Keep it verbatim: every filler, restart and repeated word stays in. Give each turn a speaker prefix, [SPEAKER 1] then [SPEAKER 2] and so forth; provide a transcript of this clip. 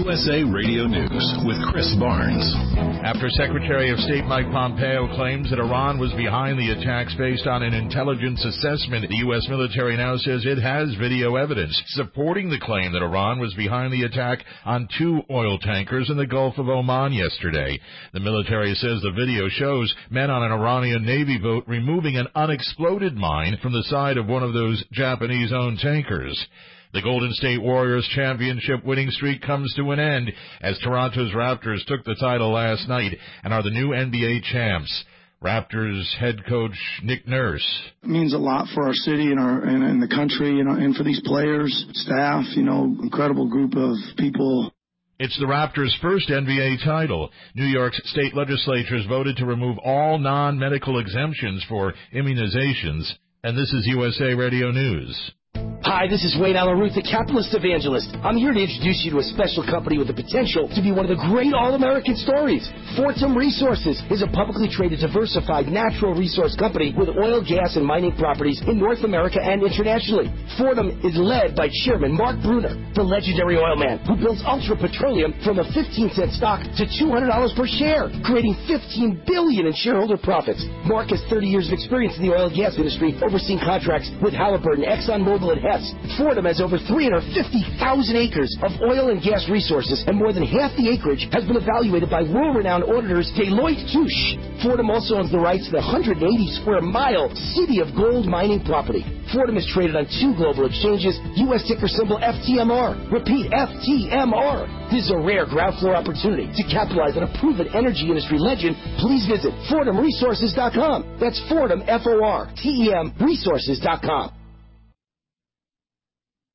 [SPEAKER 1] U S A Radio News with Chris Barnes.
[SPEAKER 2] After Secretary of State Mike Pompeo claims that Iran was behind the attacks based on an intelligence assessment, the U S military now says it has video evidence supporting the claim that Iran was behind the attack on two oil tankers in the Gulf of Oman yesterday. The military says the video shows men on an Iranian Navy boat removing an unexploded mine from the side of one of those Japanese-owned tankers. The Golden State Warriors championship winning streak comes to an end as Toronto's Raptors took the title last night and are the new N B A champs. Raptors head coach Nick Nurse.
[SPEAKER 3] It means a lot for our city and our and, and the country, you know, and for these players, staff, you know, incredible group of people.
[SPEAKER 2] It's the Raptors' first N B A title. New York's state legislatures voted to remove all non-medical exemptions for immunizations. And this is U S A Radio News.
[SPEAKER 4] Hi, this is Wayne Allen Ruth, the capitalist evangelist. I'm here to introduce you to a special company with the potential to be one of the great all-American stories. Fortum Resources is a publicly traded, diversified natural resource company with oil, gas, and mining properties in North America and internationally. Fortum is led by Chairman Mark Brunner, the legendary oil man who builds Ultra Petroleum from a fifteen cent stock to two hundred dollars per share, creating fifteen billion dollars in shareholder profits. Mark has thirty years of experience in the oil and gas industry, overseeing contracts with Halliburton, ExxonMobil, and Hess. Fortum has over three hundred fifty thousand acres of oil and gas resources, and more than half the acreage has been evaluated by world-renowned auditors Deloitte Touche. Fortum also owns the rights to the one hundred eighty square mile City of Gold mining property. Fortum is traded on two global exchanges, U S ticker symbol F T M R. Repeat, F T M R. This is a rare ground floor opportunity to capitalize on a proven energy industry legend. Please visit Fortum Resources dot com. That's Fortum, F O R T E M, Resources dot com.